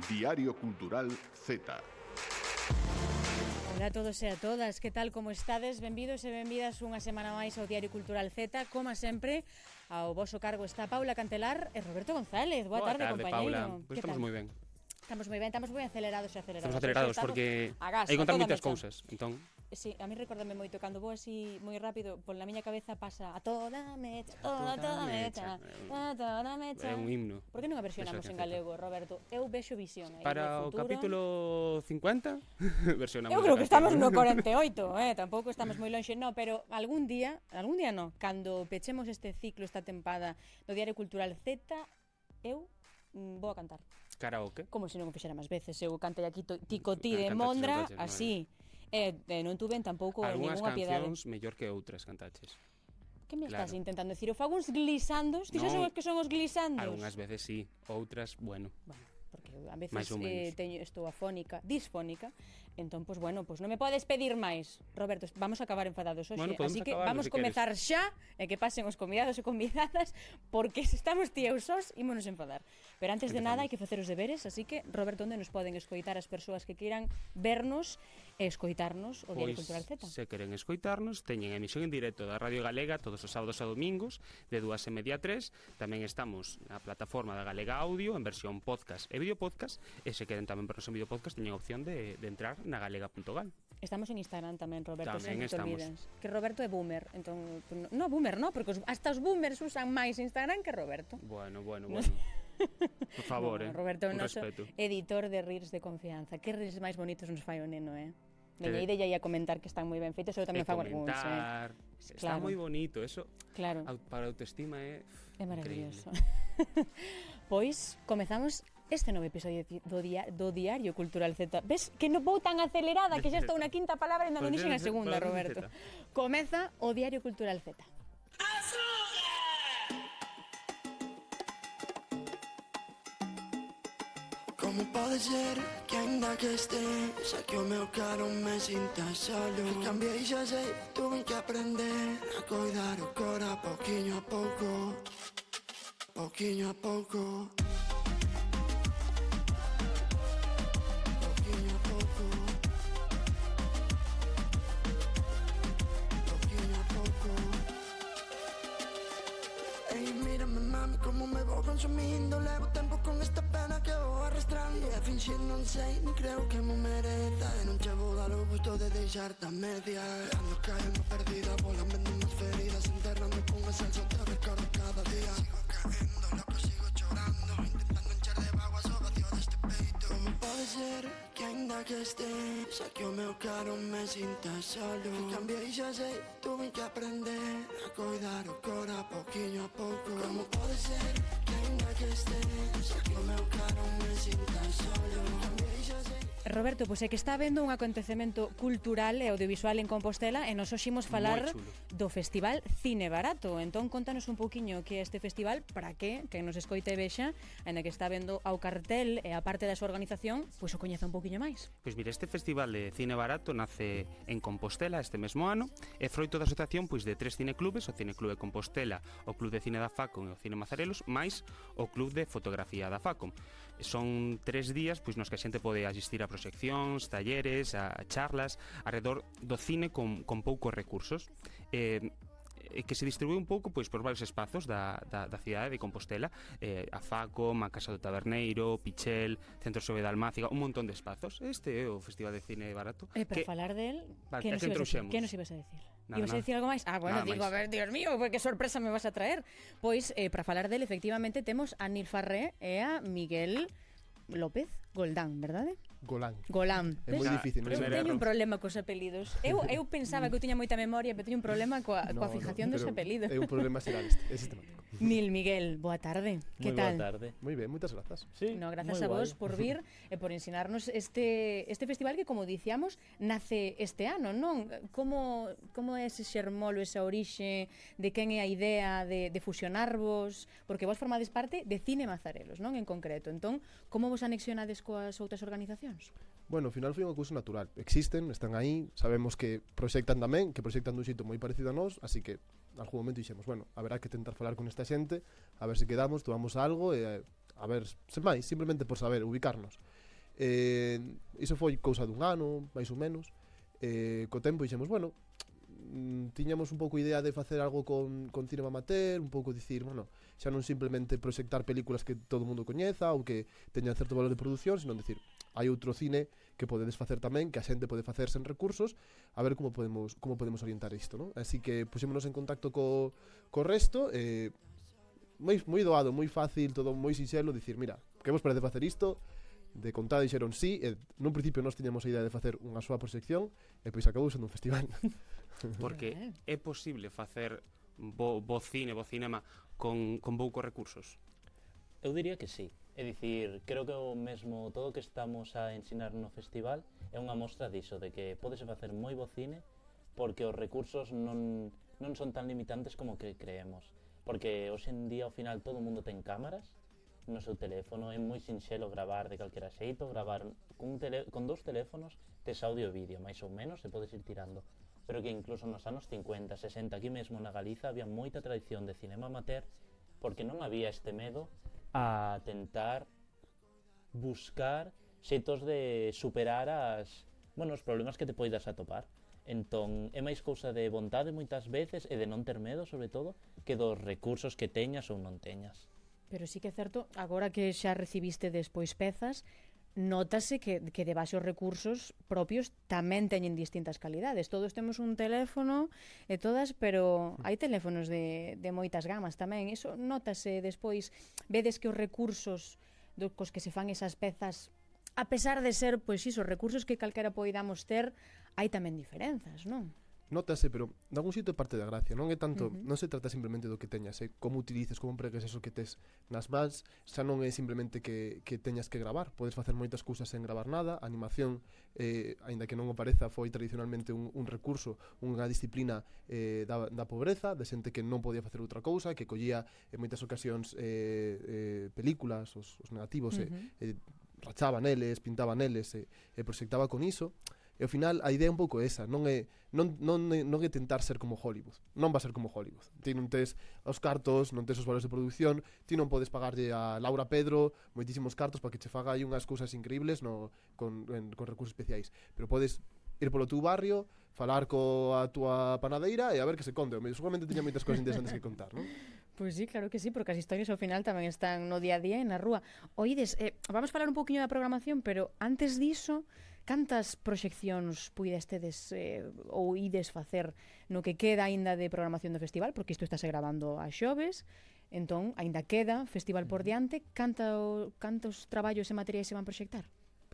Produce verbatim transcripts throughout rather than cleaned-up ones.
Diario Cultural Z. Ola a todos e a todas, que tal, como estades? Benvidos e benvidas unha semana máis ao Diario Cultural Z. Como sempre, ao voso cargo está Paula Cantelar e Roberto González. Boa, Boa tarde, tarde, compañeiro. Paula. Pois estamos moi ben. Estamos moi ben, estamos moi acelerados e acelerados. Estamos acelerados porque hai que contar moitas cousas, entón... Sí, a mí recórdame moito, cando vou así moi rápido, pola miña cabeza pasa a toda mecha, a toda mecha, a toda mecha. É un himno. Por que non a versionamos en galego, Roberto? Eu vexo visión aí. Para o capítulo cincuenta, versionamos. Eu creo que estamos no cuarenta e oito, eh, tampouco estamos moi lonxe, no, pero algún día, algún día no, cando pechemos este ciclo, esta tempada do Diario Cultural Z, eu mm, vou a cantar. Karaoke. Como se non o fixera máis veces, eu cantei aquí ticotí de Mondra, así. E eh, non tuven tampouco ninguna piedade. Algúnas cancións mellor que outras cantaches. Que me estás Claro. intentando decir? Eu fago uns glisandos? Ti xa Non. sabes que son os glisandos? Algúnas veces sí, outras, bueno. Bueno, porque a veces Máis ou eh, menos. teño, estou afónica, disfónica, entón, pues bueno, pues non me podes pedir máis. Roberto, vamos a acabar enfadados hoxe, Bueno, podemos así que acabarlo, vamos si comezar xa, e que pasen os convidados e convidadas, porque se estamos ti e eu sós, ímonos enfadar. Pero antes de nada hai que facer os deberes, así que, Roberto, onde nos poden escoitar as persoas que queiran vernos e escoitarnos o Diario Pois, Cultural Z? se queren escoitarnos, teñen emisión en directo da Radio Galega todos os sábados e domingos, de dúas e media a tres. Tamén estamos na plataforma da Galega Audio, en versión podcast e videopodcast, e se queren tamén vernos en videopodcast, teñen a opción de, de entrar na galega punto gal. Estamos en Instagram tamén, Roberto, Tamén sempre te estamos. olvidas. Que Roberto é boomer, entón, no, no boomer, no, porque os, hasta os boomers usan máis Instagram que Roberto. Bueno, bueno, No bueno. Por favor, No, eh. Roberto é o un noso respeto. editor de reels de confianza. Que reels máis bonitos nos fai o neno, eh? Veña, Que- ide ia a comentar que están moi ben feitos, eu tamén E fago algúns, eh? comentar, está Claro. moi bonito, eso Claro, au- para a autoestima é é maravilloso. Pois, comezamos este novo episodio di- do, dia, do Diario Cultural Z. Ves que non vou tan acelerada que xa estou na quinta palabra e non Pois dixen a debe ser- segunda, pois debe Roberto. ser. Comeza o Diario Cultural Z. Como pode ser que ainda que estés aquí o meu caro me sinta solo? Que cambiei xa sei, tuve que aprender a coidar o cora pouquiño a pouco, pouquiño a pouco, pouquiño a pouco, pouquiño a pouco. Ei, mírame mami como me vou consumindo, levo tempo con esta pena que vou arrastrando, e a finxir non sei, ni creo que me mereza, e non che vou dar o gusto de deixarte a media. Ando caendo perdida, volan vendo unhas feridas, enterrando con a salsa, te recordo cada día. Sigo caendo, loco, sigo chorando, intentando encher de vaguas o vacío deste peito. Como pode ser que ainda que estés aquí o meu caro me sinta solo? Que cambiei xa sei, tuve que aprender a coidar o cora pouquiño a pouco. Como pode ser que ainda que estés aquí o meu caro me sinta solo? Que cambiei xa sei. Roberto, pois é que está habendo un acontecemento cultural e audiovisual en Compostela e nos hoximos falar Moi chulo. do Festival Cine Barato. Entón, contanos un poquinho que é este festival, para que, que nos escoite e vexa, ainda que está vendo ao cartel e a parte da súa organización, pois o coñeza un poquinho máis. Pois mira, este festival de cine barato nace en Compostela este mesmo ano e froito da asociación pois de tres cineclubes, o Cineclube Compostela, o Club de Cine da Facom e o Cine Mazarelos, máis o Club de Fotografía da Facom. Son tres días pois nos que a xente pode asistir a proxeccións, talleres, a charlas arredor do cine con, con poucos recursos. Eh, e que se distribúe un pouco pois por varios espazos da, da, da cidade de Compostela, eh, a Facom, a Casa do Taberneiro, Pichel, Centro Xove de Almáciga, un montón de espazos. Este é o Festival de Cine Barato. E para que, falar del, Vale, que a nos que ibas a decir? trouxemos? Que nos ibas a decir? Nada, Ibas a nada. decir algo máis? Ah, bueno, Nada digo, máis. a ver, Dios mío, pues que sorpresa me vas a traer. Pois, eh, para falar del, efectivamente, temos a Nil Farré e a Miguel López Goldán, verdade? Golán. Golán. É moi Ves? difícil, non Eu Primer sei. teño un erro. problema cos apelidos. Eu, eu pensaba que eu tiña moita memoria, pero teño un problema coa, coa fijación dos pero apelidos. É un problema xeral este, é sistemático. Nil Miguel, boa tarde. Que Moi tal? boa tarde. Moi ben, moitas grazas. Sí, No, grazas moi a vos guai. por vir e por ensinarnos este este festival que, como dicíamos, nace este ano, non? Como como é ese xermolo, esa orixe, de quen é a idea de, de fusionarvos, porque vos formades parte de Cine Mazarelos, non? En concreto. Entón, como vos anexionades coas outras organizacións? Bueno, ao final foi unha cousa natural. Existen, están aí, sabemos que proxectan tamén, que proxectan dun xeito moi parecido a nós, así que en algún momento dixemos, bueno, haberá que tentar falar con esta xente, a ver se quedamos, tomamos algo e a ver, sen máis, simplemente por saber, ubicarnos. Eh, iso foi cousa dun ano, máis ou menos. Eh, co tempo dixemos, bueno, mm, tiñamos un pouco idea de facer algo con, con cinema amateur, un pouco dicir, bueno, xa non simplemente proxectar películas que todo o mundo coñeza ou que teñan certo valor de produción, sino decir, hai outro cine que podedes facer tamén, que a xente pode facer sen recursos, a ver como podemos como podemos orientar isto, ¿no? Así que puxémonos en contacto co, co resto, eh, moi, moi doado, moi fácil, todo moi sinxelo, dicir, mira, que vos parece facer isto? De contada dixeron sí, e nun principio nós tiñamos a idea de facer unha súa proxección, e pois acabou sendo un festival. Porque é posible facer bo, bo cine, bo cinema con, con poucos recursos? Eu diría que sí. É dicir, creo que o mesmo todo o que estamos a ensinar no festival é unha mostra diso, de que podese facer moi bo cine porque os recursos non, non son tan limitantes como que creemos. Porque hoxe en día, ao final, todo o mundo ten cámaras no seu teléfono, é moi sinxelo gravar de calquera xeito, gravar cun tele, con dous teléfonos tes audio e vídeo, máis ou menos, e podes ir tirando. Pero que incluso nos anos cincuenta, sesenta, aquí mesmo na Galiza, había moita tradición de cinema amateur porque non había este medo a tentar buscar xeitos de superar as, bueno, os problemas que te poidas atopar. Entón, é máis cousa de vontade moitas veces e de non ter medo, sobre todo, que dos recursos que teñas ou non teñas. Pero sí que é certo, agora que xa recibiste despois pezas, nótase que, que de base os recursos propios tamén teñen distintas calidades. Todos temos un teléfono e todas, pero hai teléfonos de, de moitas gamas tamén. Iso nótase despois, vedes que os recursos do, cos que se fan esas pezas, a pesar de ser, pois iso, recursos que calquera poidamos ter, hai tamén diferenzas, non? Nótase, pero de algún xito é parte da gracia, non é tanto, Uh-huh. non se trata simplemente do que teñas, é como utilices, como empregues eso que tes nas mans, xa non é simplemente que, que teñas que gravar, podes facer moitas cousas sen gravar nada, a animación, eh, aínda que non o pareza, foi tradicionalmente un, un recurso, unha disciplina eh, da, da pobreza, de xente que non podía facer outra cousa, que collía en moitas ocasións eh, eh, películas, os, os negativos, Uh-huh. e eh, rachaba neles, pintaba neles, e, e proxectaba con iso. E ao final a idea é un pouco esa, non é non, non, non é tentar ser como Hollywood. Non va a ser como Hollywood. Ti non tes os cartos, non tes os valores de produción, ti non podes pagarlle a Laura Pedro moitísimos cartos para que che faga aí unhas cousas increíbles no, con, en, con recursos especiais. Pero podes ir polo teu barrio, falar coa túa panadeira e a ver que se conte. Seguramente tiña moitas cousas interesantes que contar, non? Pois sí, claro que sí, porque as historias ao final tamén están no día a día e na rúa. Oídes, eh, vamos falar un poquinho da programación, pero antes diso, cantas proxeccións puidestedes eh, ou ides facer no que queda aínda de programación do festival, porque isto estáse grabando a xoves, entón, aínda queda festival por diante, canto, cantos traballos e materiais se van proxectar?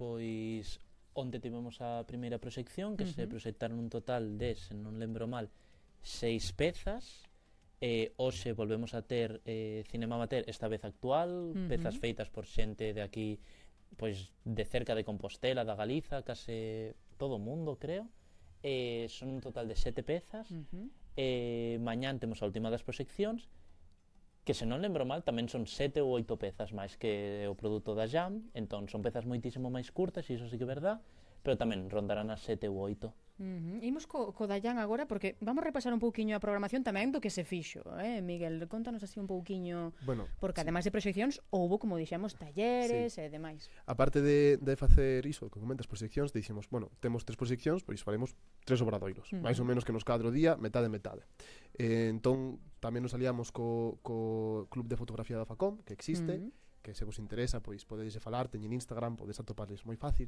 Pois onte tivemos a primeira proxección, que uh-huh. se proxectaron un total de, se non lembro mal, seis pezas. E hoxe volvemos a ter eh, cinema amateur, esta vez actual, uh-huh. pezas feitas por xente de aquí, pois de cerca de Compostela, da Galiza, case todo o mundo, creo. E son un total de sete pezas. Uh-huh. E mañán temos a última das proxeccións, que se non lembro mal tamén son sete ou oito pezas máis que o produto da Jam, entón son pezas moitísimo máis curtas, e iso sí que é verdad, pero tamén rondarán as sete ou oito. Uh-huh. Imos co, co Dayan agora, porque vamos repasar un pouquiño a programación tamén do que se fixo, eh? Miguel, contanos así un pouquiño, bueno, porque sí. ademais de proxeccións houbo, como dixemos, talleres sí. e demais. A parte de, de facer iso, que comentas proxeccións, dixemos, bueno, temos tres proxeccións, pois faremos tres obradoiros, uh-huh. máis ou menos que nos cadro día, metade metade. Eh, entón, tamén nos aliamos co, co Club de Fotografía da Facom, que existe, uh-huh. que se vos interesa, pois podedes falar, teñen Instagram, podes atoparles moi fácil,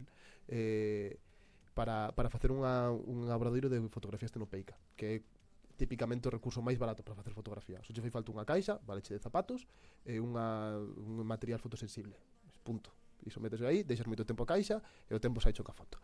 eh, para, para facer unha, un obradoiro de fotografía estenopeica, que é típicamente o recurso máis barato para facer fotografía. Só che fai falta unha caixa, valeche de zapatos, e unha, un material fotosensible. Punto. Iso metes aí, deixas moito tempo a caixa, e o tempo sai choca foto.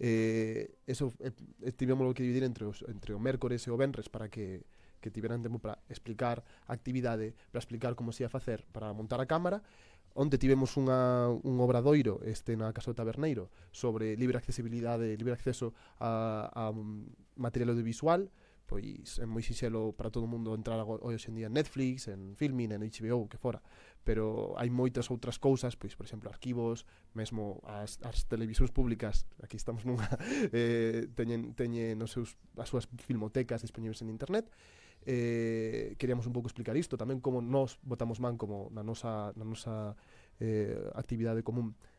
Eh, eso eh, tivemos que dividir entre, os, entre o mércores e o venres para que que tiveran tempo para explicar a actividade, para explicar como se ia facer para montar a cámara. Onde tivemos unha, un obradoiro este na Casa do Taberneiro sobre libre accesibilidade, libre acceso a, a material audiovisual, pois é moi sinxelo para todo o mundo entrar hoxe en día en Netflix, en Filmin, en H B O, que fora, pero hai moitas outras cousas, pois por exemplo arquivos, mesmo as, as televisións públicas, aquí estamos nunha, eh, teñen, teñen os seus, as súas filmotecas dispoñibles en internet. Eh, queríamos un pouco explicar isto tamén, como nós botamos man como na nosa, na nosa eh, actividade común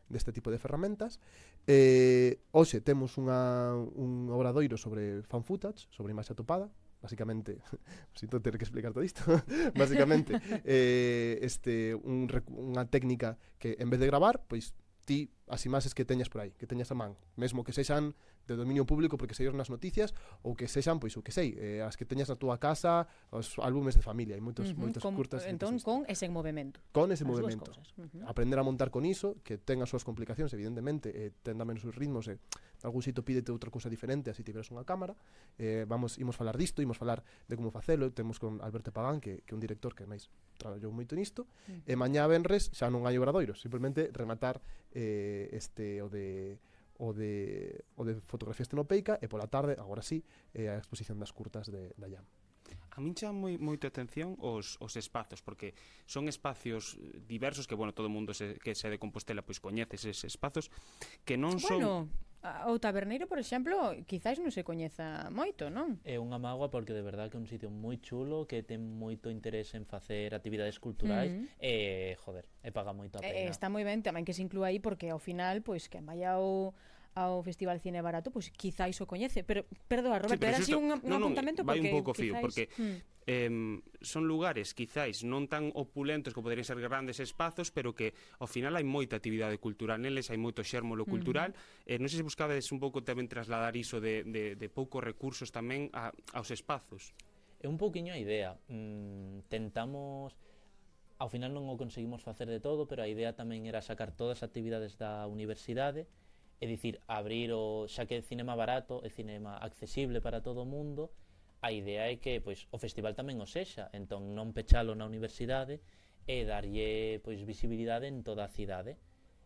deste tipo de ferramentas. Eh, hoxe temos unha, un obradoiro sobre fan footage, sobre imaxe atopada, basicamente, sinto ter que explicar todo isto, basicamente, eh, este, un, unha técnica que en vez de gravar, pois ti as imaxes que teñas por aí, que teñas a man, mesmo que sexan de dominio público porque seios nas noticias ou que sexan, pois o que sei, eh, as que teñas na túa casa, os álbumes de familia, hai moitos, uh-huh, moitas con, curtas. Entón, con ese movimento. Con ese as movimento. Uh-huh. Aprender a montar con iso, que ten as súas complicacións, evidentemente, eh, ten tamén os seus ritmos, e eh, algún xito pídete outra cousa diferente, así tiveras unha cámara. Eh, vamos, imos falar disto, imos falar de como facelo, temos con Alberto Pagán, que, que é un director que máis traballou moito nisto, uh-huh. e mañá venres xa non hai obradoiros, simplemente rematar eh, este o de o de, o de fotografía estenopeica e pola tarde, agora sí, eh, a exposición das curtas de, da Jam. A min chama moi, moito atención os, os espazos, porque son espacios diversos que, bueno, todo o mundo se, que se de Compostela pois coñece eses espazos que non son... Bueno, o Taberneiro, por exemplo, quizáis non se coñeza moito, non? É unha mágoa porque de verdad que é un sitio moi chulo, que ten moito interés en facer actividades culturais, uh-huh. e, joder, e paga moito a pena. E, está moi ben tamén que se inclúa aí, porque ao final, pois, que vaya ao ao Festival Cine Barato, pois quizais o coñece, pero perdoa, Roberto, sí, era así un, un no, apuntamento no, vai porque un pouco fío, quizáis, porque hmm. eh, son lugares quizáis non tan opulentos que poderían ser grandes espazos, pero que ao final hai moita actividade cultural neles, hai moito xérmolo cultural. Mm. Eh, non sei se buscades un pouco tamén trasladar iso de, de, de poucos recursos tamén a, aos espazos. É un pouquiño a idea. Mm, tentamos... Ao final non o conseguimos facer de todo, pero a idea tamén era sacar todas as actividades da universidade, é dicir, abrir o, xa que é cinema barato, é cinema accesible para todo o mundo, a idea é que pois o festival tamén o sexa, entón non pechalo na universidade e darlle pois visibilidade en toda a cidade.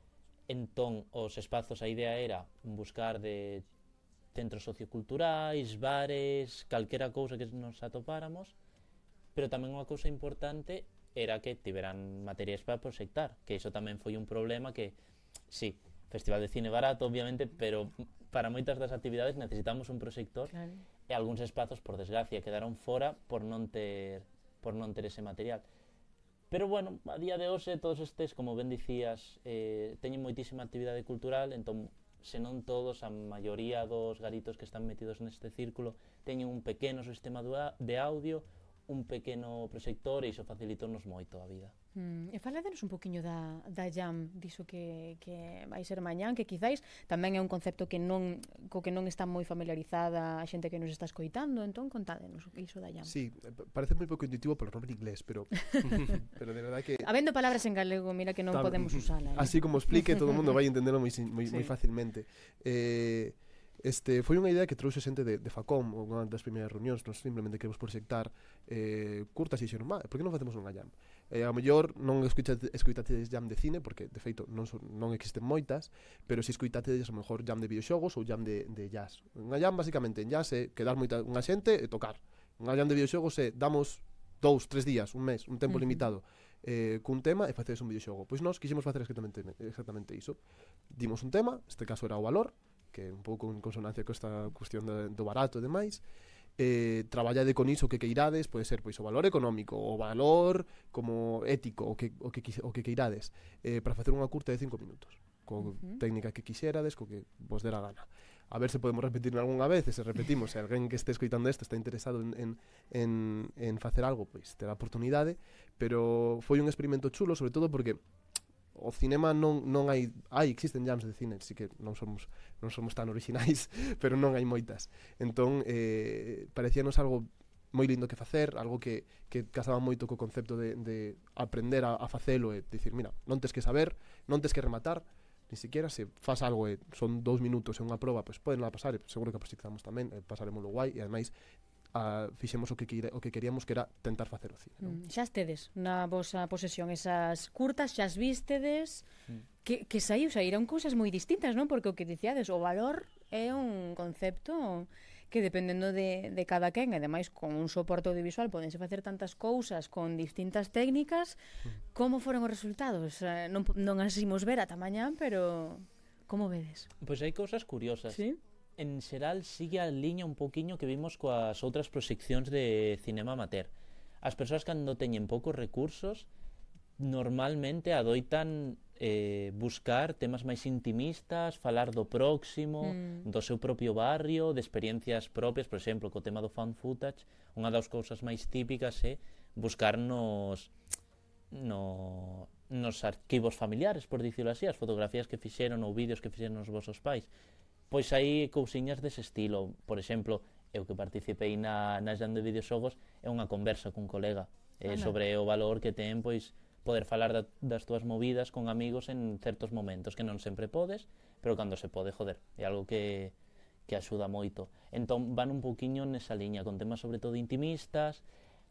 Entón, os espazos, a idea era buscar de centros socioculturais, bares, calquera cousa que nos atopáramos, pero tamén unha cousa importante era que tiveran materiais para proxectar, que iso tamén foi un problema que, sí, Festival de Cine Barato, obviamente, pero para moitas das actividades necesitamos un proxector, claro. E algúns espazos, por desgracia, quedaron fora por non ter por non ter ese material. Pero, bueno, a día de hoxe, todos estes, como ben dicías, eh, teñen moitísima actividade cultural, entón, se non todos, a maioría dos garitos que están metidos neste círculo teñen un pequeno sistema de audio, un pequeno proxector, e iso facilitou-nos moito a vida. Mm, e faladenos un poquinho da, da Jam, diso que, que vai ser mañán, que quizáis tamén é un concepto que non, co que non está moi familiarizada a xente que nos está escoitando, entón contádenos iso da Jam. Sí, parece moi pouco intuitivo polo nome en inglés, pero pero de verdade que... Habendo palabras en galego, mira que non Tam, podemos usala. Así como explique, todo o mundo vai entendelo moi, moi, sí. moi facilmente. Eh... Este, foi unha idea que trouxe xente de, de Facom, unha das primeiras reunións. Nos simplemente queremos proxectar eh, curtas e dixeron, por que non facemos unha Jam? Eh, a mellor non escoitatedes Jam de cine, porque de feito non, son, non existen moitas, pero se escoitatedes a mellor Jam de videoxogos ou Jam de, de jazz. Unha Jam basicamente en jazz é quedar moita unha xente e tocar. Unha Jam de videoxogos é damos dous, tres días, un mes, un tempo uh-huh. limitado eh, cun tema e facedes un videoxogo. Pois nós quixemos facer exactamente, exactamente iso. Dimos un tema, este caso era o valor, que é un pouco en consonancia con esta cuestión de, do barato e demais. Eh, traballade con iso que queirades, pode ser pois o valor económico, o valor como ético, o que, o que, o que queirades, eh, para facer unha curta de cinco minutos, con uh-huh. técnica que quixerades, co que vos dera gana. A ver se podemos repetir algunha vez, e se repetimos, se alguén que este escoitando isto está interesado en, en, en, en facer algo, pois terá oportunidade, pero foi un experimento chulo, sobre todo porque o cinema non, non hai, hai existen jams de cine, así que non somos non somos tan originais, pero non hai moitas. Entón, eh, parecíanos algo moi lindo que facer, algo que, que casaba moito co concepto de, de aprender a, a facelo e dicir, mira, non tes que saber, non tes que rematar, ni siquiera se faz algo e son dous minutos e unha proba, pois poden lá pasar, e seguro que proxectamos tamén, e pasaremos lo guai, e ademais Uh, fixemos o que, queira, o que queríamos, que era tentar facer o cine, non? Mm, xa estedes na vosa posesión esas curtas, xa as vístedes, mm. que, que saiu, saíron cousas moi distintas, non? Porque o que dicíades, o valor é un concepto que dependendo de, de cada quen, e ademais con un soporte audiovisual podense facer tantas cousas con distintas técnicas. mm. Como foron os resultados? Uh, non, non as imos ver ata mañá, pero como vedes? Pois hai cousas curiosas. Sí? En xeral sigue a liña un poquinho que vimos coas outras proxeccións de cinema amateur. As persoas cando teñen poucos recursos normalmente adoitan eh, buscar temas máis intimistas, falar do próximo, mm. do seu propio barrio, de experiencias propias, por exemplo, co tema do found footage, unha das cousas máis típicas é buscar nos, no, nos arquivos familiares, por dicirlo así, as fotografías que fixeron ou vídeos que fixeron os vosos pais. Pois hai cousiñas dese estilo. Por exemplo, eu que participei na, na Xan de videoxogos, é unha conversa cun colega eh, sobre o valor que ten, pois, poder falar da, das túas movidas con amigos en certos momentos, que non sempre podes, pero cando se pode, joder, é algo que, que axuda moito. Entón, van un pouquiño nesa liña, con temas sobre todo intimistas.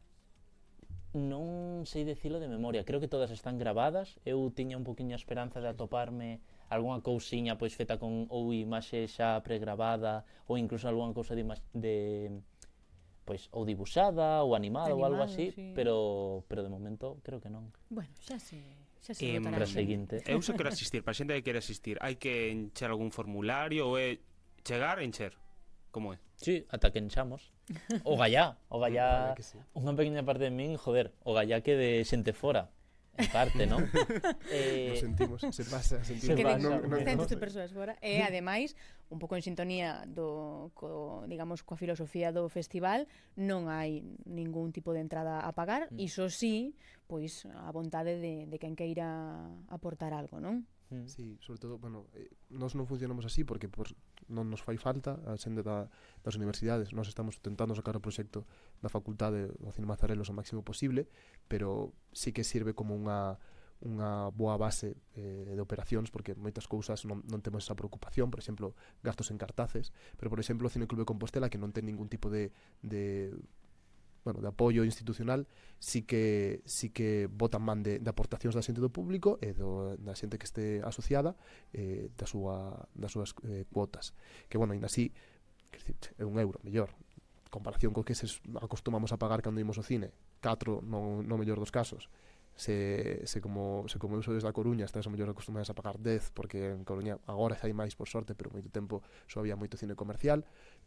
Non sei dicilo de memoria, creo que todas están gravadas. Eu tiña un pouquiño a esperanza de atoparme algunha cousiña pois feta con ou imaxe xa pregrabada ou incluso algunha cousa de, de pois ou dibuixada ou animada ou algo así, sí. pero pero de momento creo que non. Bueno, xa se xa se eh, botará. Para seguinte. Eu se quero asistir, para a xente que quere asistir, hai que encher algún formulario ou é chegar e encher. Como é? Sí, ata que enchamos. O gallá, o gallá, sí. Unha pequena parte de min, joder, o gallá que de xente fora. En parte, non? eh, Nos sentimos, se pasa, sentimos. Se pasa, non, non, centos de persoas fora. E, ademais, un pouco en sintonía do, co, digamos, coa filosofía do festival, non hai ningún tipo de entrada a pagar, mm. iso sí, pois, a vontade de, de quen queira aportar algo, non? Mm. Sí, sobre todo, bueno, eh, nós non funcionamos así porque por, non nos fai falta a xente da, das universidades. Nós estamos tentando sacar o proxecto da facultade do Cine Mazarelos o máximo posible, pero sí que sirve como unha unha boa base eh, de operacións, porque moitas cousas non, non temos esa preocupación, por exemplo, gastos en cartaces, pero por exemplo o Cine Club de Compostela, que non ten ningún tipo de, de bueno, de apoio institucional, sí que sí que botan man de, de aportacións da xente do público e do, da xente que este asociada eh, da súa, das súas eh, cuotas, que bueno, ainda así é un euro mellor comparación co que se acostumamos a pagar cando imos ao cine, catro no, no mellor dos casos. Se, se como se como eu sou desde a Coruña, estás a mellor acostumadas a pagar dez, porque en Coruña agora xa hai máis por sorte, pero moito tempo só había moito cine comercial.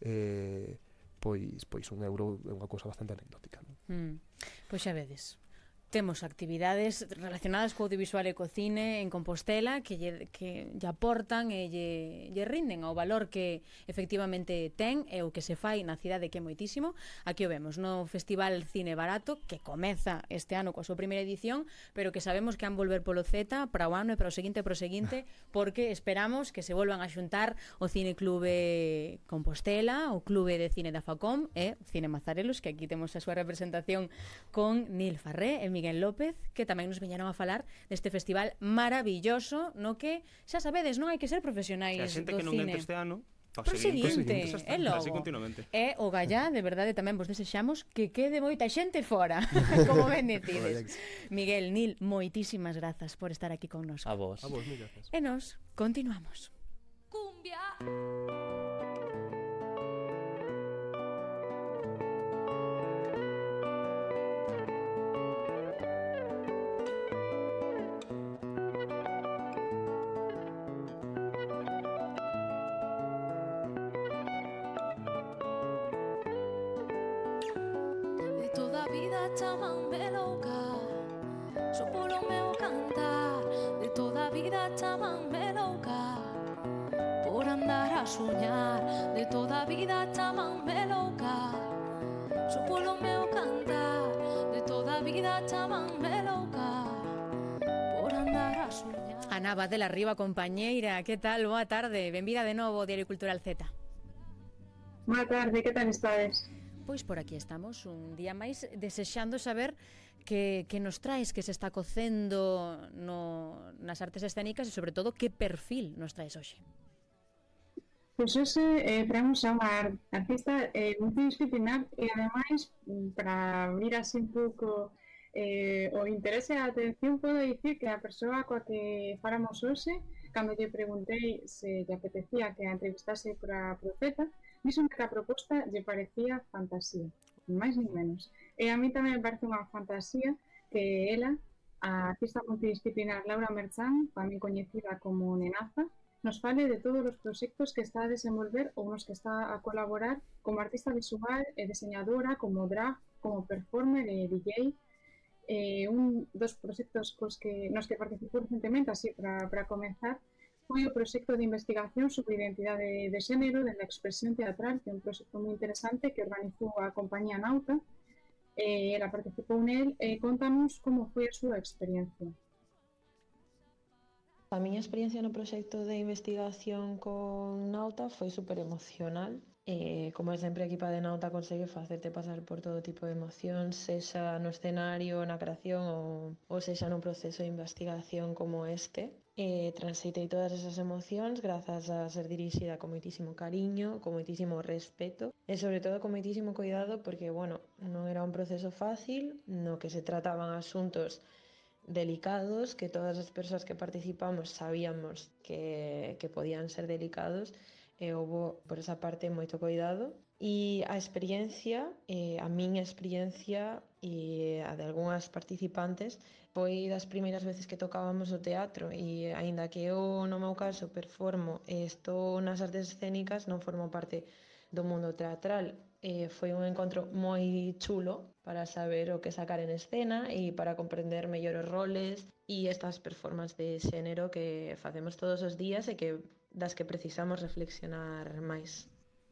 eh pois pois un euro é unha cousa bastante anecdótica, non? Mm. Pois xa vedes, temos actividades relacionadas co audiovisual e co cine en Compostela que lle, que lle aportan e lle, lle rinden ao valor que efectivamente ten e o que se fai na cidade, que é moitísimo. Aquí o vemos no Festival Cine Barato, que comeza este ano coa súa primeira edición, pero que sabemos que han volver polo Z para o ano e para o seguinte e para o seguinte, porque esperamos que se volvan a xuntar o Cine Clube Compostela, o Clube de Cine da Facom e Cine Mazarelos, que aquí temos a súa representación con Nil Farré e Miguel López, que tamén nos viñeron a falar deste festival maravilloso, no que, xa sabedes, non hai que ser profesionais do cine. A xente que non entra este ano, Pro seguinte, é logo. E o gallá, de verdade, tamén vos desexamos que quede moita xente fora, como ben decides. Miguel, Nil, moitísimas grazas por estar aquí con nos. A vos. A vos, mil grazas. E nos continuamos. Cumbia. Chamanme louca, só polo meu cantar. De toda a vida chamanme louca, por andar a soñar. De toda a vida chamanme louca, só polo meu cantar. De toda a vida chamanme louca, por andar a soñar. Ana Badela Riva, compañeira, que tal? Boa tarde, benvida de novo ao Diario Cultural Z. Boa tarde, que tal estades? Pois por aquí estamos, un día máis, desexando saber que, que nos traes, que se está cocendo no, nas artes escénicas e, sobre todo, que perfil nos traes hoxe. Pois hoxe eh, traemos a unha artista eh, multidisciplinar e, ademais, para abrir así un pouco eh, o interese e a atención, podo dicir que a persoa coa que faramos hoxe, cando lle preguntei se lle apetecía que a entrevistase para a Z, dixo que a proposta lle parecía fantasía, ni máis ni menos. E a mí tamén me parece unha fantasía que ela, a artista multidisciplinar Laura Merchán, tamén coñecida como Nenaza, nos fale de todos os proxectos que está a desenvolver ou nos que está a colaborar como artista visual e diseñadora, como drag, como performer e D J. Eh, un dos proxectos cos que, nos que participou recentemente, así para, para comenzar, foi o proxecto de investigación sobre identidade de xénero de la expresión teatral, que é un proxecto moi interesante que organizou a compañía Nauta. Eh, ela participou nel e eh, contanos como foi a súa experiencia. A miña experiencia no proxecto de investigación con Nauta foi super emocional. Eh, como sempre, a equipa de Nauta consegue facerte pasar por todo tipo de emocións, sexa no escenario, na creación ou, ou sexa nun proceso de investigación como este. Eh, transitei todas esas emocións grazas a ser dirixida con moitísimo cariño, con moitísimo respeto e sobre todo con moitísimo cuidado porque, bueno, non era un proceso fácil no que se trataban asuntos delicados que todas as persoas que participamos sabíamos que, que podían ser delicados e houve por esa parte moito cuidado e a experiencia, eh, a miña experiencia e a de algunhas participantes foi das primeiras veces que tocábamos o teatro e aínda que eu no meu caso performo e estou nas artes escénicas non formo parte do mundo teatral. Eh, foi un encontro moi chulo para saber o que sacar en escena e para comprender mellor os roles e estas performances de xénero que facemos todos os días e que das que precisamos reflexionar máis.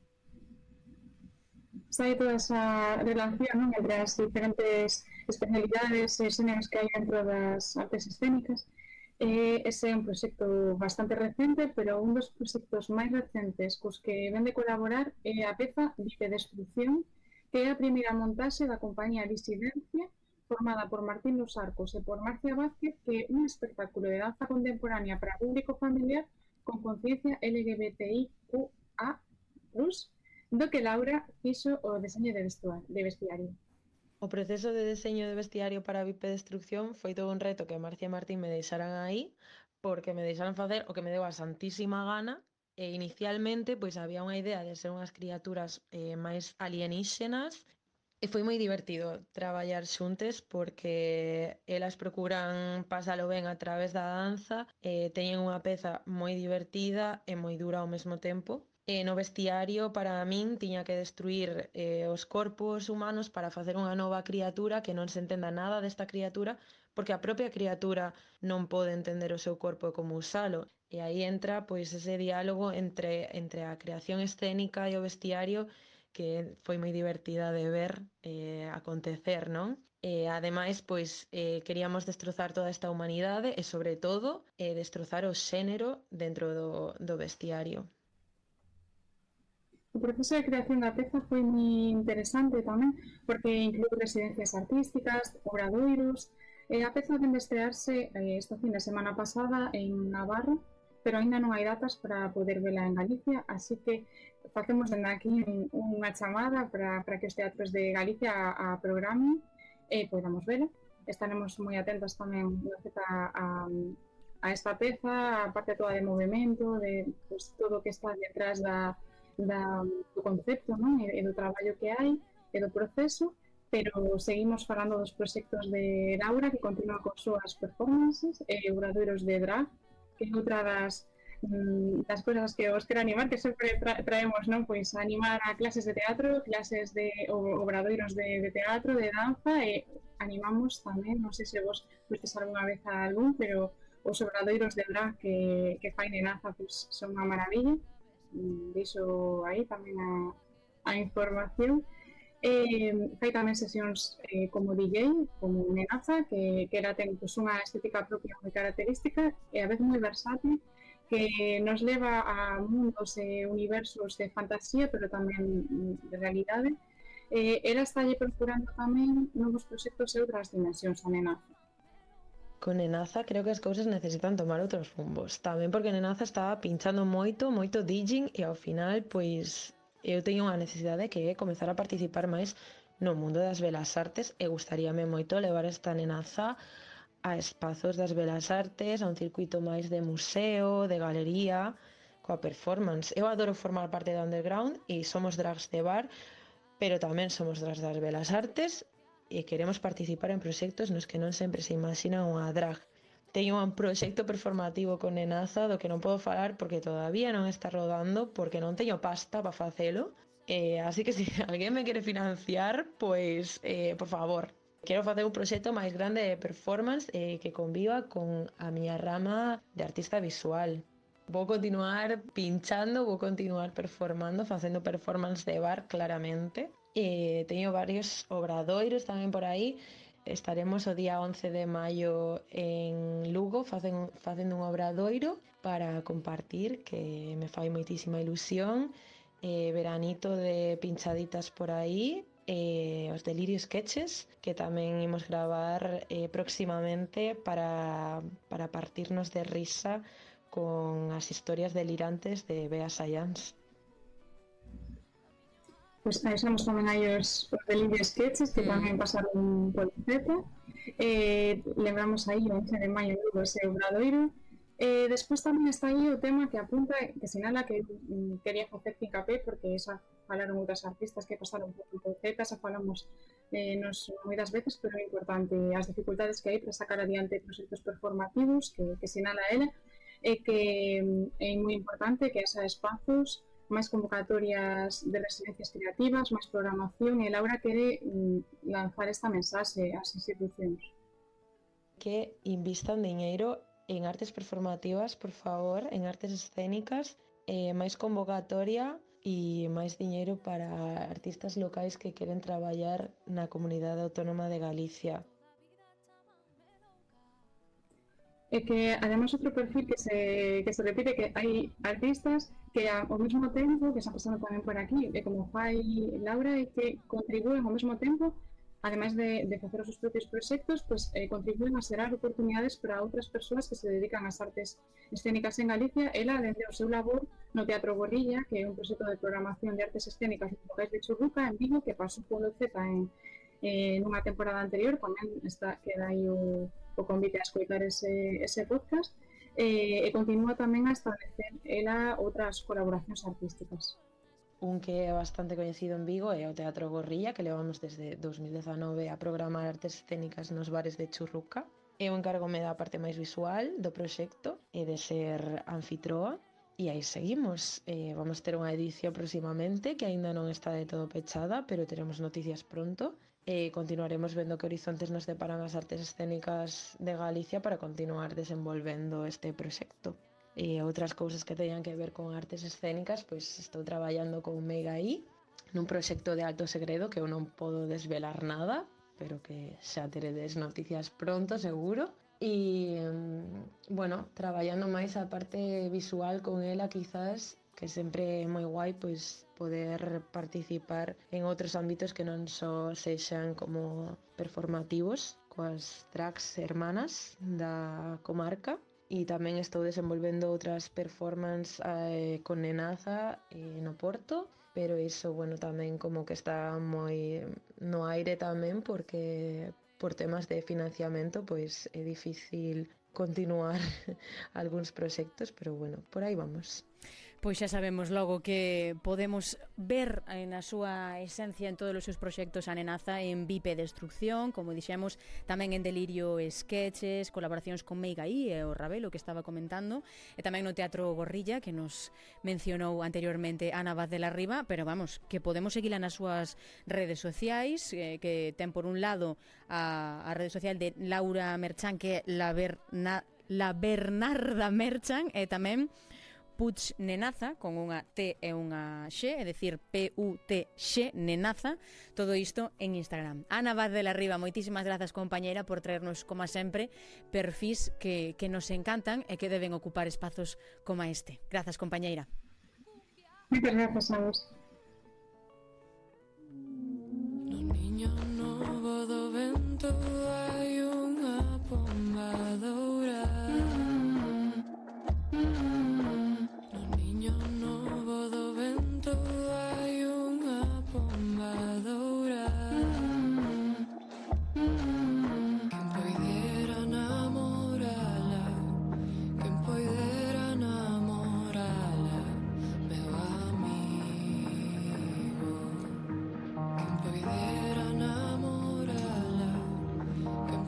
Sabe toda esa relación, non, entre as diferentes especialidades e xéneros que hai dentro das artes escénicas. Eh, ese é un proxecto bastante recente, pero un dos proxectos máis recentes cos que ven de colaborar é a peza Vipedestrucción, que é a primeira montaxe da compañía Disidencia, formada por Martín Los Arcos e por Marcia Vázquez, que é un espectáculo de danza contemporánea para público familiar con conciencia L G B T I Q A plus, do que Laura fixo o deseño de vestiario. O proceso de deseño de vestiario para a Vipedestrucción foi todo un reto que Marcia e Martín me deixaran aí, porque me deixaran facer o que me deu a santísima gana, e inicialmente pois había unha idea de ser unhas criaturas eh, máis alienígenas, e foi moi divertido traballar xuntes porque elas procuran pasalo ben a través da danza, e teñen unha peza moi divertida e moi dura ao mesmo tempo. E no vestiario, para min, tiña que destruir eh, os corpos humanos para facer unha nova criatura que non se entenda nada desta criatura, porque a propia criatura non pode entender o seu corpo e como usalo. E aí entra pois ese diálogo entre, entre a creación escénica e o vestiario, que foi moi divertida de ver eh, acontecer, non? E ademais, pois, eh, queríamos destrozar toda esta humanidade e, sobre todo, eh, destrozar o xénero dentro do, do vestiario. O proceso de creación da peza foi moi interesante tamén, porque inclúe residencias artísticas, obradoiros, e a peza debe estrearse eh, esta fin de semana pasada en Navarra, pero aínda non hai datas para poder vela en Galicia, así que facemos dende aquí unha chamada para, para que os teatros de Galicia a, a programen e podamos vela. Estaremos moi atentas tamén a, a, a esta peza, a parte toda de movimento, de pues, todo o que está detrás da, da, do concepto, non? E, e do traballo que hai e do proceso, pero seguimos falando dos proxectos de Laura, que continúa con súas performances e obradoiros de drag, que é outra das, das cousas que os quero animar, que sempre tra traemos, non? Pois animar a clases de teatro, clases de obradoiros de, de teatro, de danza, e animamos tamén, non sei se vos vistes algunha vez a algún, pero os obradoiros de drag que, que fai Nenaza pois, son unha maravilla. Deixo aí tamén a, a información. Eh, fai tamén sesións eh, como D J, como Nenaza, que, que era ten pues, unha estética propia moi característica e a vez moi versátil, que nos leva a mundos e universos de fantasía, pero tamén de realidade. Eh, ela está procurando tamén novos proxectos e outras dimensións a Nenaza. Con Nenaza creo que as cousas necesitan tomar outros rumbos. Tamén porque Nenaza estaba pinchando moito, moito DJing, e ao final, pois, eu teño unha necesidade que é comezar a participar máis no mundo das belas artes e gustaríame moito levar esta Nenaza a espazos das belas artes, a un circuito máis de museo, de galería, coa performance. Eu adoro formar parte do underground e somos drags de bar, pero tamén somos drags das belas artes e queremos participar en proxectos nos que non sempre se imagina unha drag. Teño un proxecto performativo con Nenaza do que non podo falar porque todavía non está rodando, porque non teño pasta para facelo. Eh, así que se alguén me quere financiar, pois, eh, por favor, Quero facer un proxecto máis grande de performance eh, que conviva con a miña rama de artista visual. Vou continuar pinchando, vou continuar performando, facendo performance de bar claramente. Eh, teño varios obradoiros tamén por aí. Estaremos o día once de maio en Lugo facen, facendo un obradoiro para compartir, que me fai moitísima ilusión. Eh, veranito de pinchaditas por aí. Eh, os Delirio Sketches, que tamén imos gravar eh, próximamente para, para partirnos de risa con as historias delirantes de Bea Sayans. Pois pues, aí somos tamén hai os, os Delirio Sketches que mm. tamén pasaron por Z. Eh, lembramos aí o once de maio do ese obradoiro. Eh, despois tamén está aí o tema que apunta, que sinala que mm, quería facer fincapé, porque esa falaron outras artistas que pasaron por Z, xa falamos eh, nos moitas veces, pero é importante as dificultades que hai para sacar adiante proxectos performativos que, que sinala ela, e que é moi importante que haxa espazos, máis convocatorias de residencias creativas, máis programación, e Laura quere mm, lanzar esta mensaxe ás institucións. Que invistan diñeiro en artes performativas, por favor, en artes escénicas, eh, máis convocatoria e máis diñeiro para artistas locais que queren traballar na comunidade autónoma de Galicia. E que, además, outro perfil que se, que se repite, que hai artistas que ao mesmo tempo, que se han pasado tamén por aquí, e como fai Laura, e que contribúen ao mesmo tempo, ademais de, de facer os seus propios proxectos, pues, eh, contribúen a xerar oportunidades para outras persoas que se dedican ás artes escénicas en Galicia. Ela, dende o seu labor no Teatro Gorrilla, que é un proxecto de programación de artes escénicas locais de Churruca, en Vigo, que pasou polo Z en, en unha temporada anterior, tamén está, queda aí o, o convite a escoitar ese, ese podcast, eh, e continúa tamén a establecer ela outras colaboracións artísticas. Un que é bastante coñecido en Vigo é o Teatro Gorrilla, que levamos desde dos mil dezanove a programar artes escénicas nos bares de Churruca. Eu encárgome da parte máis visual do proxecto e de ser anfitroa. E aí seguimos. Eh, vamos ter unha edición próximamente que aínda non está de todo pechada, pero teremos noticias pronto. E continuaremos vendo que horizontes nos deparan as artes escénicas de Galicia para continuar desenvolvendo este proxecto. E outras cousas que teñan que ver con artes escénicas, pois estou traballando con Megaí nun proxecto de alto segredo que eu non podo desvelar nada, pero que xa teredes noticias pronto, seguro. E, bueno, traballando máis a parte visual con ela, quizás, que sempre é moi guai, pois poder participar en outros ámbitos que non só sexan como performativos, coas drags hermanas da comarca. E tamén estou desenvolvendo outras performances eh, con Nenaza eh, no Porto, pero iso, bueno, tamén como que está moi no aire tamén, porque por temas de financiamento, pois é difícil continuar algúns proxectos, pero bueno, por aí vamos. Pois xa sabemos logo que podemos ver na súa esencia en todos os seus proxectos a Nenaza en Vipe Destrucción, como dixemos, tamén en Delirio Sketches, colaboracións con Megaí e o Rabelo que estaba comentando, e tamén no Teatro Gorrilla, que nos mencionou anteriormente Ana Vaz de la Riva, pero vamos, que podemos seguila nas súas redes sociais, eh, que ten por un lado a, a rede social de Laura Merchan, que é la, Berna, la Bernarda Merchan, e tamén Puig Nenaza, con unha T e unha X, é dicir, P U T X, Nenaza, todo isto en Instagram. Ana Vaz de la Riva, moitísimas grazas, compañeira, por traernos, como sempre, perfis que, que nos encantan e que deben ocupar espazos como este. Grazas, compañeira. Moitas grazas a vos. No niño novo do vento hai unha pomba dourada. Niño novo do vento hai unha pomba dourada. Quen poidera namorala, quen poidera namorala, meu amigo. Quen poidera namorala, quen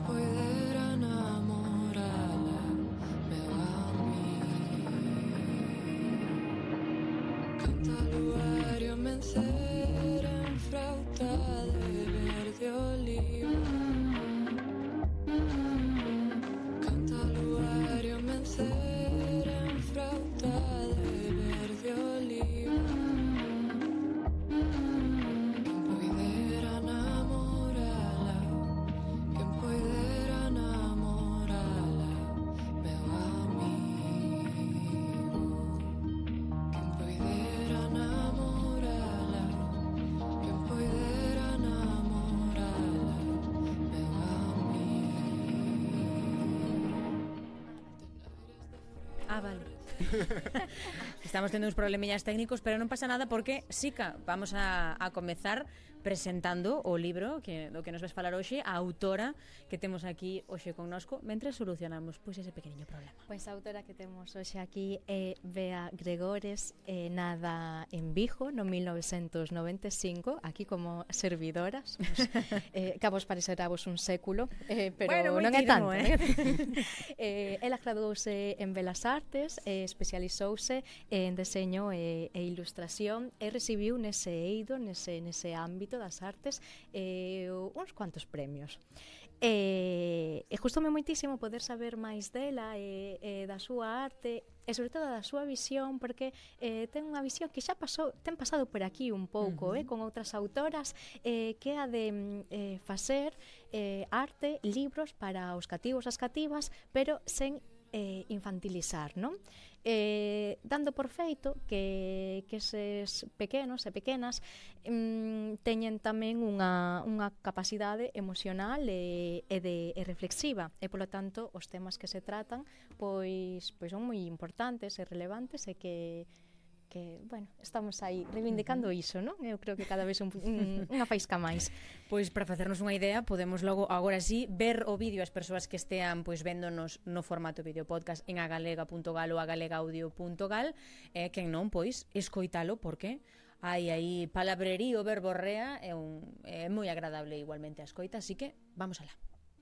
Ah, vale. Estamos tendo uns problemillas técnicos, pero non pasa nada porque, Sica, vamos a, a comezar presentando o libro que do que nos ves falar hoxe, a autora que temos aquí hoxe connosco, mentre solucionamos pois ese pequeniño problema. Pois a autora que temos hoxe aquí é Bea Gregores, eh, nada en Vigo no mil novecentos noventa e cinco, aquí como servidora, somos, eh, que a vos parecerá vos un século, eh, pero bueno, non é tanto. Eh? eh, ela graduouse en Belas Artes, eh, especializouse en deseño e, e ilustración e recibiu nese eido, nese, nese ámbito das artes, eh, uns cuantos premios. E, e gustoume moitísimo poder saber máis dela e, e da súa arte e sobre todo da súa visión, porque eh, ten unha visión que xa pasou, ten pasado por aquí un pouco, uh-huh. eh, con outras autoras, eh, que é a de eh, facer eh, arte, libros para os cativos, as cativas, pero sen eh, infantilizar, non? Eh, dando por feito que, que eses pequenos e pequenas mm, teñen tamén unha, unha capacidade emocional e, e, de, e reflexiva e polo tanto os temas que se tratan pois, pois son moi importantes e relevantes e que que, bueno, estamos aí reivindicando uh-huh. iso, non? Eu creo que cada vez un, un, unha faisca máis. Pois para facernos unha idea, podemos logo agora sí ver o vídeo as persoas que estean pois véndonos no formato vídeo podcast en agalega punto gal ou agalegaudio punto gal, e eh, quen non, pois, escoitalo porque hai aí palabrerío, verborrea, é, un, é moi agradable igualmente a escoita, así que vamos alá.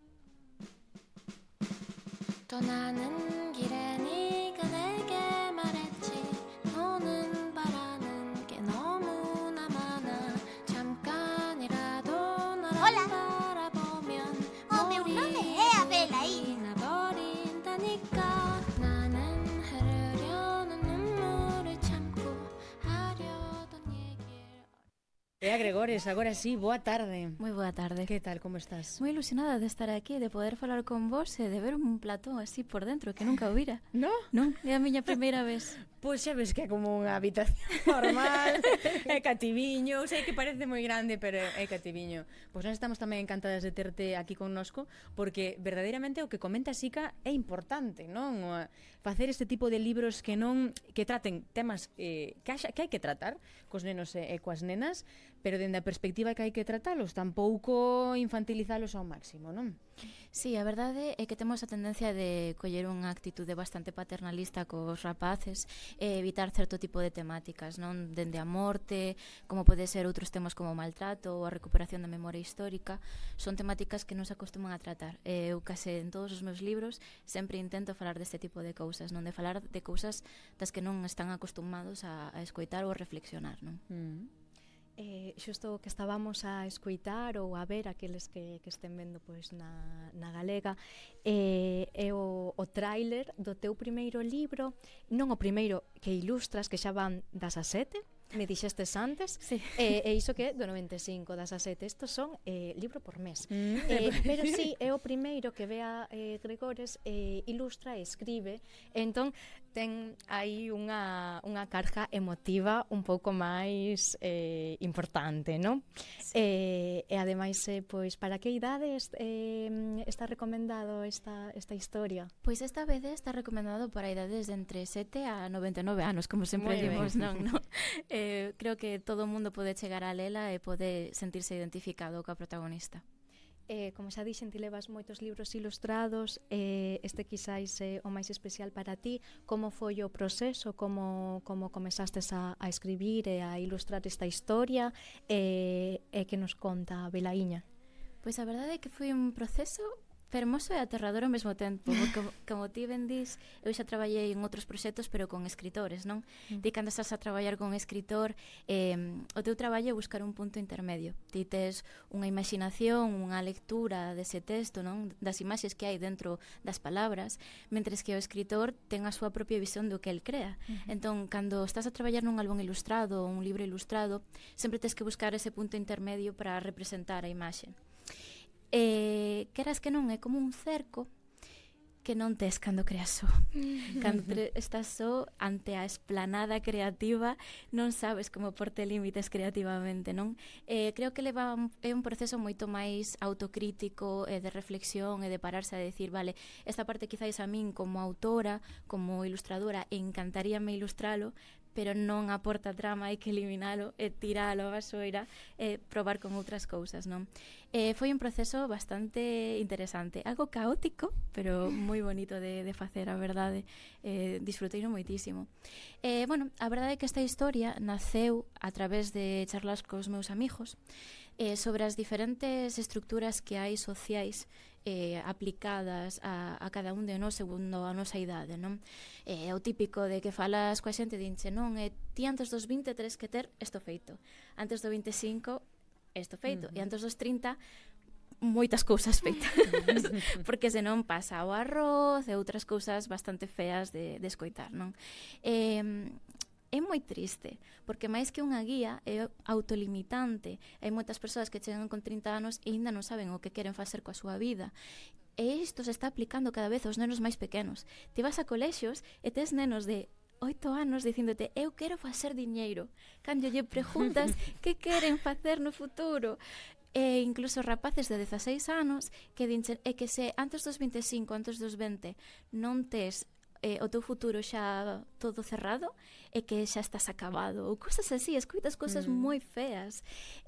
떠나는 길에 네가 내게 말했지 너는 바라는 게 너무나 많아 잠깐이라도 나를 바라보면 oh, meu nome é Abelaí. 나버린다니까 나는 흐르려는 눈물을 참고 하려던 얘기를 Bea Gregores, agora sí, boa tarde. Moi boa tarde. Que tal, como estás? Moi ilusionada de estar aquí, de poder falar con vos e de ver un platón así por dentro que nunca o vira. No? Non, é a miña primeira vez. Pois xa ves que é como unha habitación normal, é cativiño, sei que parece moi grande, pero é cativiño. Pois nós estamos tamén encantadas de terte aquí connosco, porque verdadeiramente o que comenta Sica é importante, non? Facer este tipo de libros que non que traten temas eh, que, haxa, que hai que tratar cos nenos e, e coas nenas, pero dende a perspectiva que hai que tratalos, tampouco infantilizalos ao máximo, non? Sí, a verdade é que temos a tendencia de coller unha actitude bastante paternalista cos rapaces e evitar certo tipo de temáticas, non? Dende a morte, como pode ser outros temas como o maltrato ou a recuperación da memoria histórica, son temáticas que non se acostuman a tratar. Eu case en todos os meus libros sempre intento falar deste tipo de cousas, non de falar de cousas das que non están acostumados a, a escoitar ou a reflexionar, non? Mm. Eh, xusto que estábamos a escoitar ou a ver aqueles que, que estén vendo pois na, na galega eh, é o, o tráiler do teu primeiro libro, non o primeiro que ilustras, que xa van das a sete, me dixestes antes, sí. e, e iso que é do noventa e cinco, das a sete, estos son eh, libro por mes, mm. eh, pero sí, é o primeiro que Bea eh, Gregores eh, ilustra e escribe, e entón ten aí unha, unha carga emotiva un pouco máis eh, importante, non? Sí. Eh, e ademais, eh, pois, para que idades eh, está recomendado esta, esta historia? Pois esta vez está recomendado para idades de entre sete a noventa e nove anos, como sempre dimos, non? non? Eh, creo que todo o mundo pode chegar a lela e pode sentirse identificado coa protagonista. Eh, como xa dixen, ti levas moitos libros ilustrados, eh, este quizáis é eh, o máis especial para ti. Como foi o proceso, como, como comezastes a, a escribir e a ilustrar esta historia, e eh, eh, que nos conta Belaíña? Pois a verdade é que foi un proceso fermoso e aterrador ao mesmo tempo, porque como ti ben dis, eu xa traballei en outros proxectos, pero con escritores, non? Mm. Ti cando estás a traballar con un escritor, eh, o teu traballo é buscar un punto intermedio. Ti tes unha imaginación, unha lectura dese texto, non? Das imaxes que hai dentro das palabras, mentres que o escritor ten a súa propia visión do que el crea. Mm. Entón, cando estás a traballar nun álbum ilustrado ou un libro ilustrado, sempre tes que buscar ese punto intermedio para representar a imaxe. Eh, queras que non, é como un cerco que non tes cando creas só. Cando tre- estás só ante a esplanada creativa, non sabes como porte límites creativamente, non? Eh, creo que leva un, é un proceso moito máis autocrítico e de reflexión e de pararse a decir, vale, esta parte quizáis a min como autora, como ilustradora, encantaríame ilustralo, pero non aporta trama, hai que eliminalo e tiralo a basoira e probar con outras cousas, non? Eh, foi un proceso bastante interesante, algo caótico, pero moi bonito de, de facer, a verdade. Eh, disfrutei moitísimo. Eh, bueno, a verdade é que esta historia naceu a través de charlas cos meus amigos eh, sobre as diferentes estructuras que hai sociais eh, aplicadas a, a cada un de nós segundo a nosa idade, non? É eh, o típico de que falas coa xente e dinche, non, eh, ti antes dos vinte teres que ter isto feito, antes dos vinte e cinco isto feito, uh-huh. e antes dos trinta moitas cousas feitas porque senón pasa o arroz e outras cousas bastante feas de, de escoitar, non? Eh, é moi triste, porque máis que unha guía é autolimitante. Hai moitas persoas que chegan con trinta anos e ainda non saben o que queren facer coa súa vida. E isto se está aplicando cada vez aos nenos máis pequenos. Ti vas a colexios e tes nenos de oito anos dicíndote, eu quero facer diñeiro. Cando lle preguntas que queren facer no futuro. E incluso rapaces de dezaseis anos que dinchen, é que se antes dos vinte e cinco, antes dos vinte non tes eh, o teu futuro xa todo cerrado, e que xa estás acabado, ou cosas así, escoitas cosas mm. moi feas.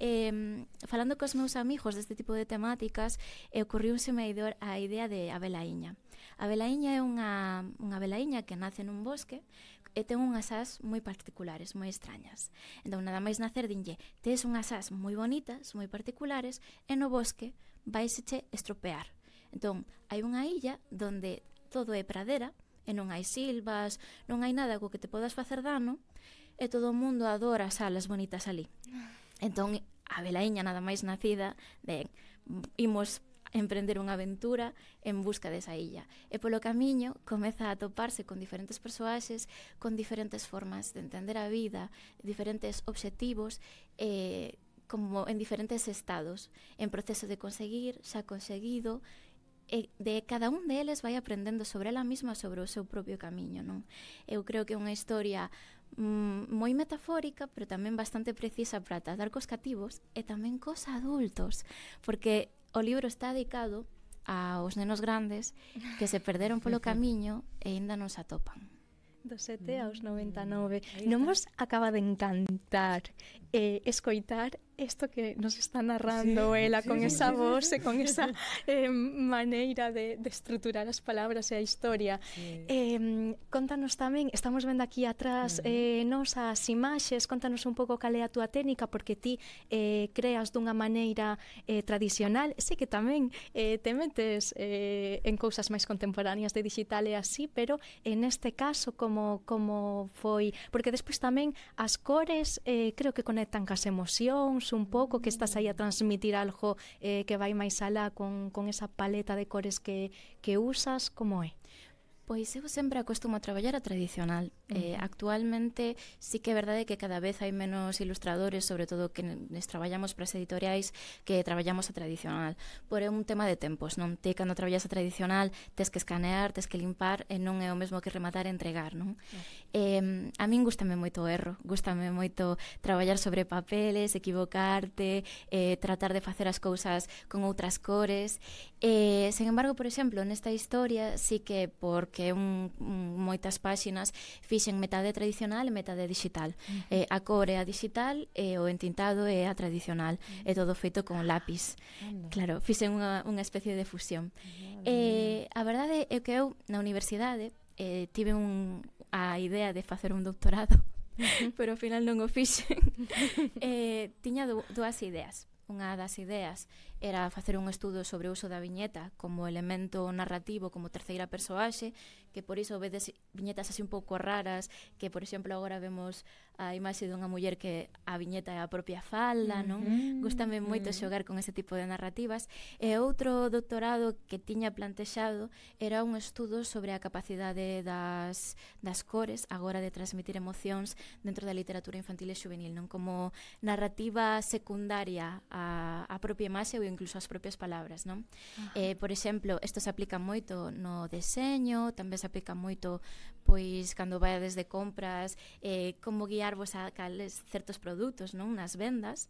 Eh, falando cos meus amigos deste tipo de temáticas, eh, ocorriúnseme a idea de a velaíña. A velaíña é unha, unha velaíña que nace nun bosque e ten unhas ás moi particulares, moi extrañas. Entón, nada máis nacer, dinlle, tes unhas ás moi bonitas, moi particulares, e no bosque vaische estropear. Entón, hai unha illa donde todo é pradera, e non hai silvas, non hai nada co que te podas facer dano, e todo o mundo adora as alas bonitas ali. Entón, a velaíña nada máis nacida, de imos emprender unha aventura en busca desa illa. E polo camiño comeza a toparse con diferentes persoaxes, con diferentes formas de entender a vida, diferentes obxectivos, eh, como en diferentes estados, en proceso de conseguir, xa conseguido, e de cada un deles vai aprendendo sobre ela mesma, sobre o seu propio camiño, non? Eu creo que é unha historia mm, moi metafórica, pero tamén bastante precisa para tratar cos cativos e tamén cos adultos, porque o libro está dedicado aos nenos grandes que se perderon polo camiño e aínda non se atopan. Do sete aos noventa e nove. Non vos acaba de encantar eh, escoitar isto que nos está narrando sí, ela con sí, esa sí, voz sí. e con esa eh, maneira de, de estruturar as palabras e a historia. Sí. Eh, contanos tamén, estamos vendo aquí atrás uh-huh. eh, nos as imaxes, contanos un pouco cal é a túa técnica, porque ti eh, creas dunha maneira eh, tradicional, sei que tamén eh, te metes eh, en cousas máis contemporáneas de digital e así, pero en este caso como, como foi, porque despois tamén as cores eh, creo que conectan cas emocións un pouco, que estás aí a transmitir algo eh, que vai máis alá con, con esa paleta de cores que, que usas, como é? Pois eu sempre acostumo a traballar a tradicional. Uh-huh. Eh, actualmente sí que é verdade que cada vez hai menos ilustradores, sobre todo que nos traballamos para as editoriais, que traballamos a tradicional. Por é un tema de tempos, non? Ti cando traballas a tradicional tes que escanear, tes que limpar, e non é o mesmo que rematar e entregar, non? Uh-huh. Eh, a min gústame moito o erro, gústame moito traballar sobre papeles, equivocarte, eh, tratar de facer as cousas con outras cores. Eh, sen embargo, por exemplo, nesta historia sí que por que un, un, moitas páxinas fixen metade tradicional e metade digital. Uh-huh. Eh, a cor é a digital e o entintado é a tradicional. Uh-huh. É todo feito con lápis. Uh-huh. Claro, fixen unha, unha especie de fusión. Uh-huh. Eh, a verdade é que eu na universidade eh, tive un, a idea de facer un doutorado, uh-huh. pero ao final non o fixen. eh, tiña du, dúas ideas. Unha das ideas era facer un estudo sobre o uso da viñeta como elemento narrativo, como terceira persoaxe, que por iso vedes viñetas así un pouco raras, que por exemplo agora vemos a imaxe dunha muller que a viñeta é a propia falda, non? Uh-huh. Gústame moito xogar con ese tipo de narrativas. E outro doutorado que tiña plantexado era un estudo sobre a capacidade das, das cores agora de transmitir emocións dentro da literatura infantil e juvenil, non? Como narrativa secundaria a, a propia imaxe ou incluso as propias palabras, non? Eh, por exemplo, isto se aplica moito no deseño, tamén se aplica moito pois cando vaiades de compras, eh, como guiarvos a cales certos produtos, non? Nas vendas.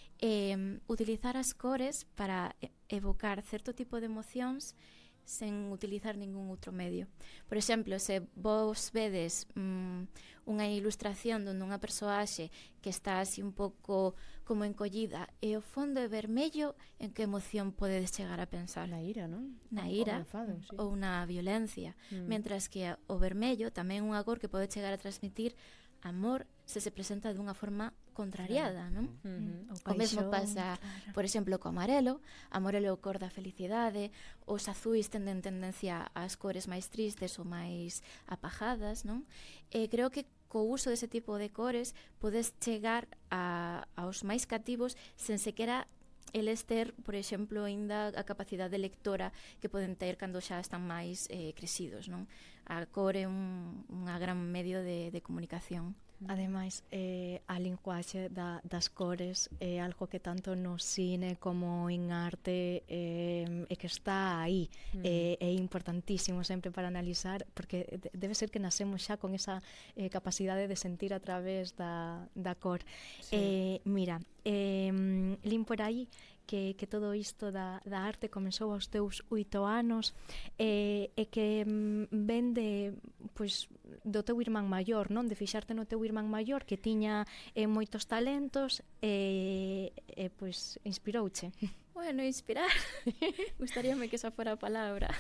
Eh, utilizar as cores para evocar certo tipo de emocións sen utilizar ningún outro medio. Por exemplo, se vos vedes mm, unha ilustración donde unha persoaxe que está así un pouco como encollida e o fondo é vermello, en que emoción podedes chegar a pensar? Na ira, non? Na ira, o enfado, sí. Ou na violencia. Mm. Mentras que o vermello tamén é unha cor que pode chegar a transmitir amor se se presenta dunha forma contrariada, non? Uh-huh. O, o mesmo pasa, claro. Por exemplo, co amarelo. Amarelo é o cor da felicidade, os azuis tenden tendencia ás cores máis tristes ou máis apajadas, non? E creo que co uso dese tipo de cores podes chegar a, aos máis cativos sen sequera eles ter, por exemplo, aínda a capacidade lectora que poden ter cando xa están máis eh, crecidos, non? A cor é un, unha gran medio de, de comunicación. Ademais, eh, a linguaxe da, das cores é algo que tanto no cine como en arte eh, é que está aí. Mm. É, é importantísimo sempre para analizar, porque debe ser que nacemos xa con esa eh, capacidade de sentir a través da, da cor. Sí. Eh, mira, eh, lin por aí que, que todo isto da, da arte comezou aos teus oito anos e, e que mm, ven de, pois, do teu irmán maior, non? De fixarte no teu irmán maior que tiña eh, moitos talentos e, e pois, inspirouche. Bueno, inspirar. Gustaríame que esa fora a palabra.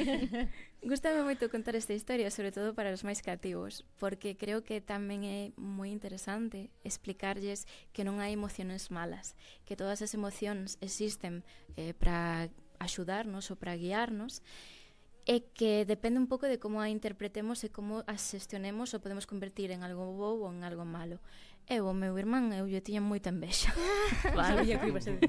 Gústame moito contar esta historia, sobre todo para os máis cativos, porque creo que tamén é moi interesante explicarlles que non hai emociones malas, que todas as emocións existen eh, para axudarnos ou para guiarnos, e que depende un pouco de como a interpretemos e como as xestionemos ou podemos convertir en algo bo ou en algo malo. Eu, o meu irmán, eu lle tiña moita envexa. Vale, sabía que iba a ser.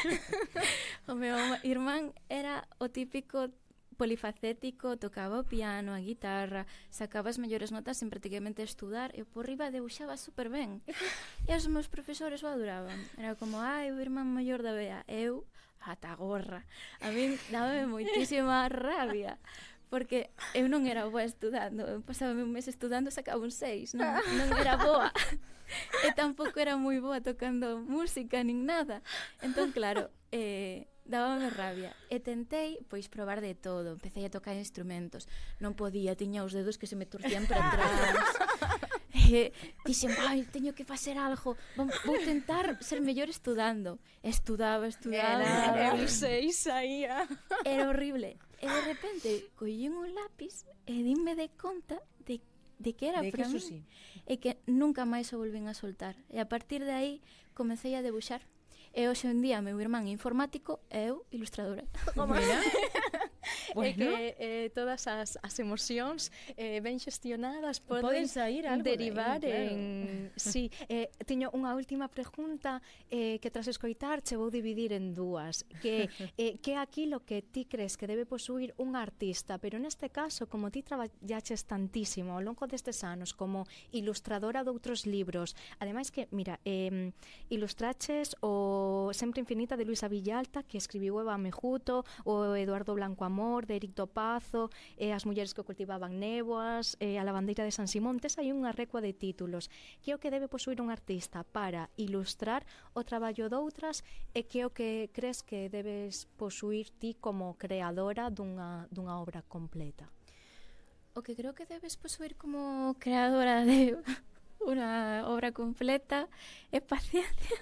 O meu irmán era o típico polifacético, tocaba o piano, a guitarra, sacaba as mellores notas en prácticamente estudar e por riba debuxaba super ben. E os meus profesores o adoraban. Era como, ai, o irmán maior da Bea. Eu, ata gorra. A mí dábame moitísima rabia. Porque eu non era boa estudando. Eu pasaba un mes estudando e sacaba un seis. Non, non era boa. E tampouco era moi boa tocando música nin nada. Entón, claro, eh, dábame rabia. E tentei, pois, probar de todo. Empecé a tocar instrumentos. Non podía, tiña os dedos que se me torcían para atrás. E dixen, ai, teño que facer algo. Vou, vou tentar ser mellor estudando. Estudaba, estudaba. Era un seis saía. Era horrible. E de repente collín un lápis e dime de conta de, de que era de para que mí sí. E que nunca máis o volvín a soltar. E a partir de aí comecei a debuxar. E hoxe en día meu irmán é informático e eu ilustradora. Mira. Bueno. E que eh, todas as, as emocións eh, ben xestionadas poden, poden sair algo derivar de aí, claro. en... Sí, eh, teño unha última pregunta eh, que tras escoitar che vou dividir en dúas, que eh, que é aquilo que ti crees que debe posuir un artista, pero neste caso, como ti traballaches tantísimo ao longo destes anos como ilustradora de outros libros, ademais que, mira, eh, ilustraches o Sempre Infinita de Luisa Villalta, que escribiu Eva Mejuto, o Eduardo Blanco Amor, de Eric Topazo, eh, As mulleres que cultivaban néboas, eh, A lavandeira de San Simón. Tes aí unha recua de títulos. Que é o que debe posuir un artista para ilustrar o traballo doutras e que é o que crees que debes posuir ti como creadora dunha, dunha obra completa? O que creo que debes posuir como creadora de unha obra completa é paciencia.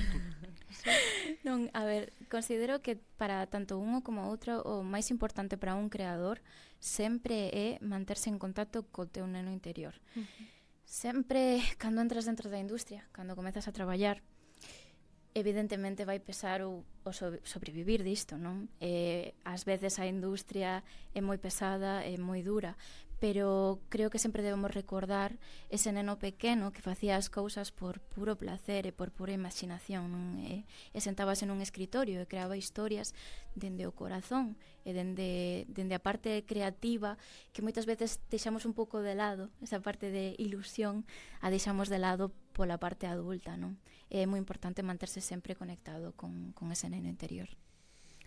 Non, a ver, considero que para tanto uno como outro o máis importante para un creador sempre é manterse en contacto co teu neno interior. Uh-huh. Sempre, cando entras dentro da industria, cando comezas a traballar, evidentemente vai pesar o, o sobrevivir disto, non? E, ás veces a industria é moi pesada, é moi dura, pero creo que sempre debemos recordar ese neno pequeno que facía as cousas por puro placer e por pura imaginación, non? E, e sentábase nun escritorio e creaba historias dende o corazón e dende, dende a parte creativa que moitas veces deixamos un pouco de lado, esa parte de ilusión a deixamos de lado pola parte adulta, non? É moi importante manterse sempre conectado con, con ese neno interior.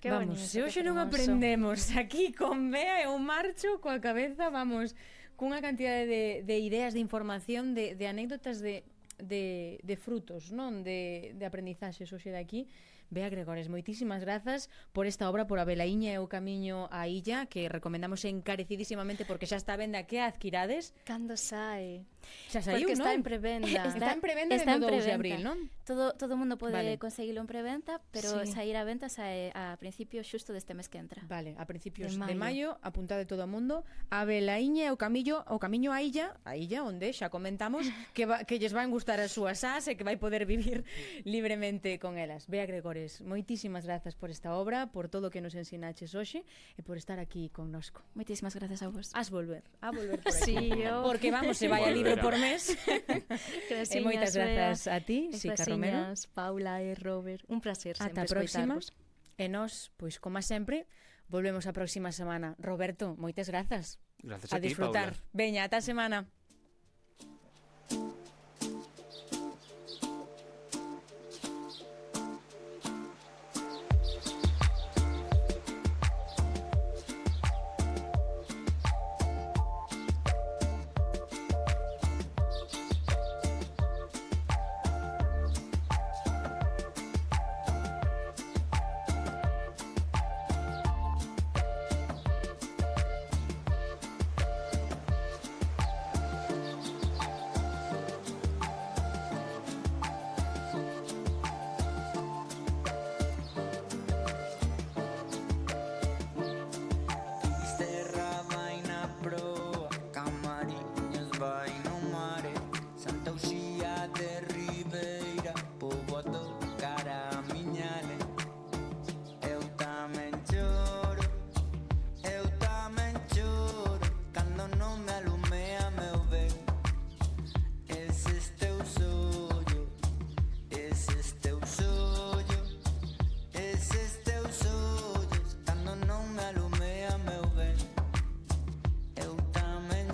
Que vamos, bonito, se hoxe non fermoso. aprendemos aquí con Bea e un marcho coa cabeza, vamos, cunha cantidade de, de ideas, de información, de, de anécdotas, de, de, de frutos, non? De, de aprendizaxes hoxe de aquí. Bea Gregores, moitísimas grazas por esta obra, por A Velaíña e o camiño á illa, que recomendamos encarecidísimamente porque xa está a venda que a adquirades. Cando sae? Xa saiu, Porque non? está en prevenda. Está en prevenda está dende o en dous de preventa. abril, non? Todo todo o mundo pode Vale. conseguilo en preventa, pero Sí. sair a venta sae a principio xusto deste mes que entra. Vale, a principios De de maio, maio. apuntade todo o mundo, A Velaíña e o camiño, o camiño á illa, a illa onde xa comentamos que va, que lles van gustar as súas as e que vai poder vivir libremente con elas. Bea Gregores, moitísimas grazas por esta obra, por todo o que nos ensinaches hoxe e por estar aquí connosco. Moitísimas grazas a vos. Has volver, a volver por aquí. Sí, yo. Porque vamos, se vai a libro Volverá. por mes. E moitas grazas a ti, Sica Romero. Paula e Robert. Un placer Ata sempre a próxima. escoitarvos. E nós, pois, como sempre, volvemos a próxima semana. Roberto, moitas grazas. Gracias a, A ti, disfrutar. Paula. Veña, ata a semana.